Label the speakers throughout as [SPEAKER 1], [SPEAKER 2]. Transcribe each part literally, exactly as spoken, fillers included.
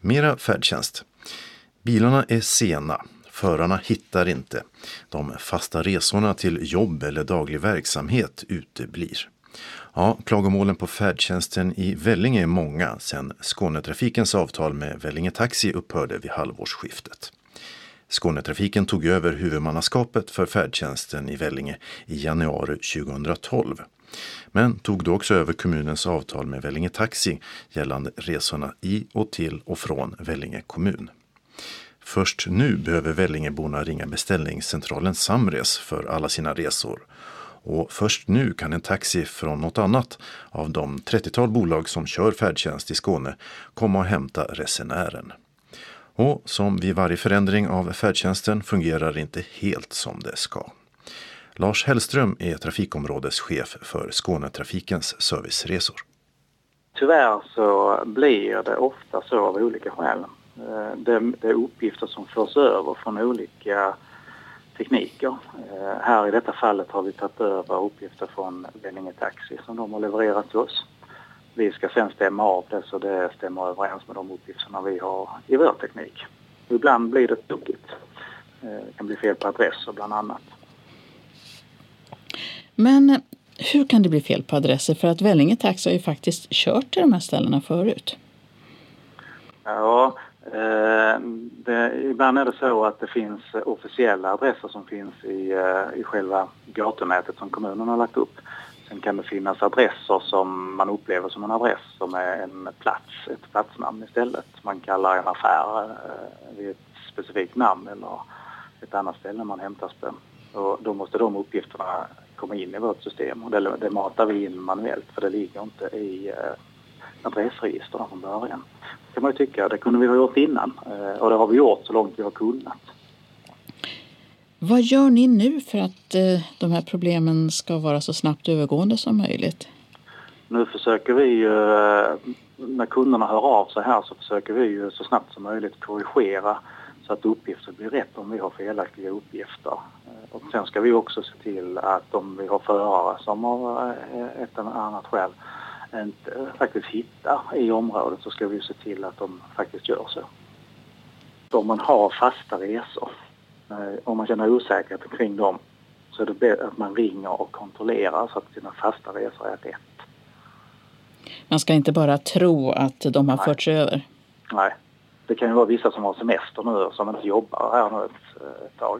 [SPEAKER 1] Mera färdtjänst. Bilarna är sena. Förarna hittar inte. De fasta resorna till jobb eller daglig verksamhet uteblir. Ja, klagomålen på färdtjänsten i Vellinge är många sedan Skånetrafikens avtal med Vellinge Taxi upphörde vid halvårsskiftet. Skånetrafiken tog över huvudmannaskapet för färdtjänsten i Vellinge i januari tjugohundratolv. Men tog då också över kommunens avtal med Vellinge Taxi gällande resorna i och till och från Vellinge kommun. Först nu behöver Vellingeborna ringa beställningscentralen Samres för alla sina resor. Och först nu kan en taxi från något annat av de trettiotal bolag som kör färdtjänst i Skåne komma och hämta resenären. Och som vid varje förändring av färdtjänsten fungerar det inte helt som det ska. Lars Hellström är trafikområdeschef för Skånetrafikens serviceresor.
[SPEAKER 2] Tyvärr så blir det ofta så av olika skäl. Det, det är uppgifter som förs över från olika tekniker. Här i detta fallet har vi tagit över uppgifter från Vellinge Taxi som de har levererat till oss. Vi ska sen stämma av det så det stämmer överens med de uppgifterna vi har i vår teknik. Ibland blir det tokigt. Det kan bli fel på adresser bland annat.
[SPEAKER 3] Men hur kan det bli fel på adresser? För att Vellinge Taxi har ju faktiskt kört till de här ställena förut.
[SPEAKER 2] Ja, eh, det, ibland är det så att det finns officiella adresser som finns i, i själva gatunätet som kommunen har lagt upp. Sen kan det finnas adresser som man upplever som en adress som är en plats, ett platsnamn istället. Man kallar en affär eh, vid ett specifikt namn eller ett annat ställe man hämtas på. Och då måste de uppgifterna komma in i vårt system och det, det matar vi in manuellt för det ligger inte i eh, adressregistren från början. Det kan man ju tycka, det kunde vi ha gjort innan eh, och det har vi gjort så långt vi har kunnat.
[SPEAKER 3] Vad gör ni nu för att eh, de här problemen ska vara så snabbt övergående som möjligt?
[SPEAKER 2] Nu försöker vi ju, eh, när kunderna hör av sig här så försöker vi ju så snabbt som möjligt korrigera så att uppgifter blir rätt om vi har felaktiga uppgifter. Och sen ska vi också se till att om vi har förare som av ett eller annat skäl inte faktiskt hittar i området så ska vi se till att de faktiskt gör så. Om man har fasta resor, om man känner osäkerhet kring dem så är det bättre att man ringer och kontrollerar så att sina fasta resor är rätt.
[SPEAKER 3] Man ska inte bara tro att de har
[SPEAKER 2] Nej.
[SPEAKER 3] förts över.
[SPEAKER 2] Nej, det kan ju vara vissa som har semester nu som inte jobbar här nu ett, ett tag.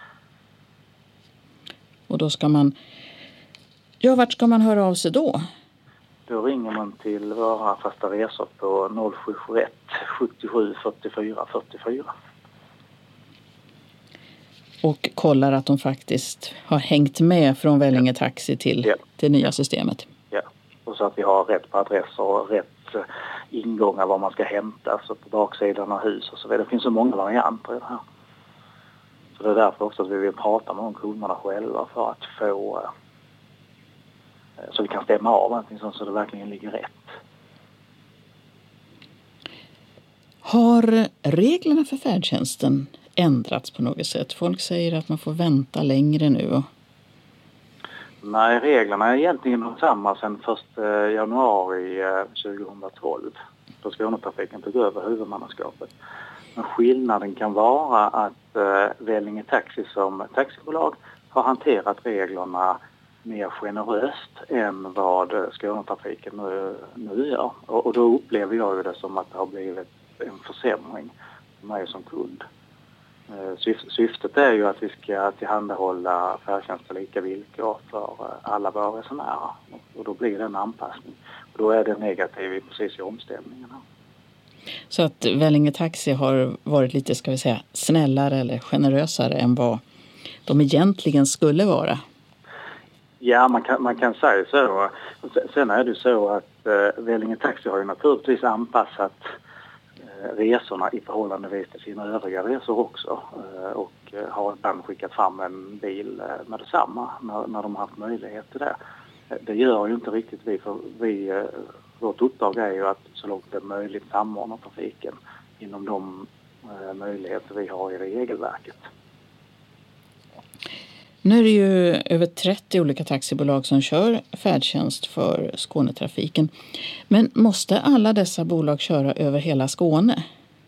[SPEAKER 3] Och då ska man... Ja, vart ska man höra av sig då?
[SPEAKER 2] Då ringer man till våra fasta resor på noll sju sju ett sjuttiosju fyrtiofyra fyrtiofyra.
[SPEAKER 3] Och kollar att de faktiskt har hängt med från Vellinge Taxi till
[SPEAKER 2] ja.
[SPEAKER 3] det nya systemet.
[SPEAKER 2] Ja, och så att vi har rätt på adresser och rätt ingångar var man ska hämta. Så på baksidan av hus och så vidare. Det finns så många varianter i det här. Så det är därför också att vi vill prata med de kunderna själva för att få så vi kan stämma av allting så det verkligen ligger rätt.
[SPEAKER 3] Har reglerna för färdtjänsten ändrats på något sätt? Folk säger att man får vänta längre nu.
[SPEAKER 2] Nej, reglerna är egentligen samma sedan första januari tjugohundratolv. Då Skånetrafiken tog över huvudmannaskapet. Men skillnaden kan vara att eh, Vellinge Taxi som taxibolag har hanterat reglerna mer generöst än vad Skånetrafiken nu, nu gör. Och, och då upplever jag ju det som att det har blivit en försämring för mig som kund. Eh, syf- syftet är ju att vi ska tillhandahålla färdtjänst på lika villkor för eh, alla våra resenärer. Och, och då blir det en anpassning. Och då är det negativt precis i omställningen.
[SPEAKER 3] Så att Vellinge Taxi har varit lite, ska vi säga, snällare eller generösare än vad de egentligen skulle vara?
[SPEAKER 2] Ja, man kan, man kan säga så. Sen är det så att eh, Vellinge Taxi har ju naturligtvis anpassat eh, resorna i förhållande till sina övriga resor också. Eh, och eh, har ibland skickat fram en bil eh, med detsamma när, när de har haft möjlighet till det. Eh, det gör ju inte riktigt vi, för vi... Eh, Vårt uppdrag är ju att så långt det är möjligt samordna trafiken inom de eh, möjligheter vi har i regelverket.
[SPEAKER 3] Nu är det ju över trettio olika taxibolag som kör färdtjänst för Skånetrafiken. Men måste alla dessa bolag köra över hela Skåne?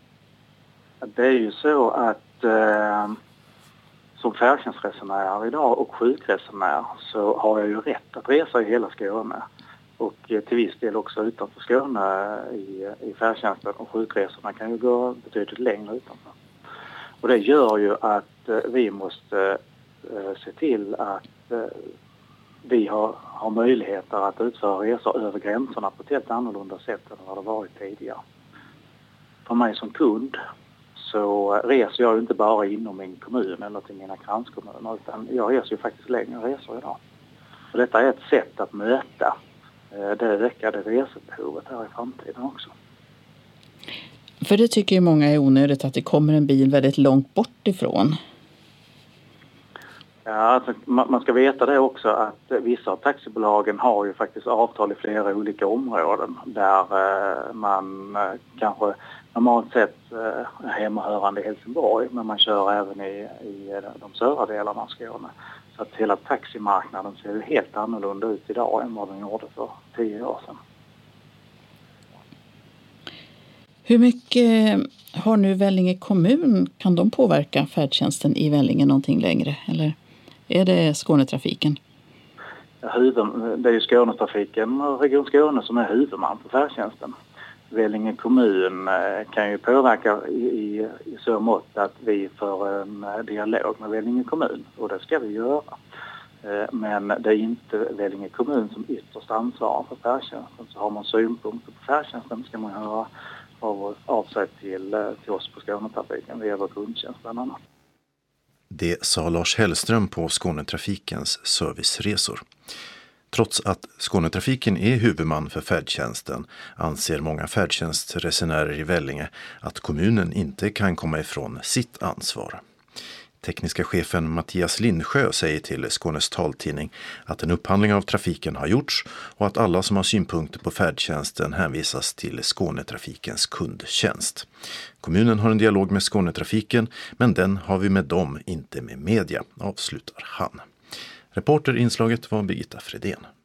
[SPEAKER 2] Det är ju så att eh, som färdtjänstresenär idag och sjukresenär så har jag ju rätt att resa i hela Skåne. Och eh, till viss del också utanför Skåne i, i färdtjänsten, och sjukresorna kan ju gå betydligt längre utanför. Och det gör ju att eh, vi måste eh, se till att eh, vi har, har möjligheter att utföra resor över gränserna på ett helt annorlunda sätt än vad det varit tidigare. För mig som kund så reser jag inte bara inom min kommun eller till mina kranskommuner, utan jag reser ju faktiskt längre resor idag. Och detta är ett sätt att möta det ökade resebehovet här i framtiden också.
[SPEAKER 3] För det tycker ju många är onödigt att det kommer en bil väldigt långt bort ifrån.
[SPEAKER 2] Ja, alltså, man ska veta det också att vissa av taxibolagen har ju faktiskt avtal i flera olika områden där eh, man eh, kanske normalt sett eh, är hemmahörande i Helsingborg, men man kör även i, i de södra delarna av Skåne. Så att hela taximarknaden ser helt annorlunda ut idag än vad den gjorde för tio år sedan.
[SPEAKER 3] Hur mycket har nu Vellinge kommun, kan de påverka färdtjänsten i Vellinge någonting längre? Eller är det Skånetrafiken?
[SPEAKER 2] Huvud, det är ju Skånetrafiken och Region Skåne som är huvudman för färdtjänsten. Vellinge kommun kan ju påverka i, i, i så mått att vi får en dialog med Vellinge kommun, och det ska vi göra. Men det är inte Vellinge kommun som ytterst ansvarar för färdtjänsten. Så har man synpunkter på färdtjänsten ska man höra av, av sig till, till oss på Skånetrafiken via vår kundtjänst bland annat.
[SPEAKER 1] Det sa Lars Hellström på Skånetrafikens serviceresor. Trots att Skånetrafiken är huvudman för färdtjänsten anser många färdtjänstresenärer i Vellinge att kommunen inte kan komma ifrån sitt ansvar. Tekniska chefen Mattias Lindsjö säger till Skånes taltidning att en upphandling av trafiken har gjorts och att alla som har synpunkter på färdtjänsten hänvisas till Skånetrafikens kundtjänst. Kommunen har en dialog med Skånetrafiken, men den har vi med dem, inte med media, avslutar han. Reporter inslaget var Birgitta Fredén.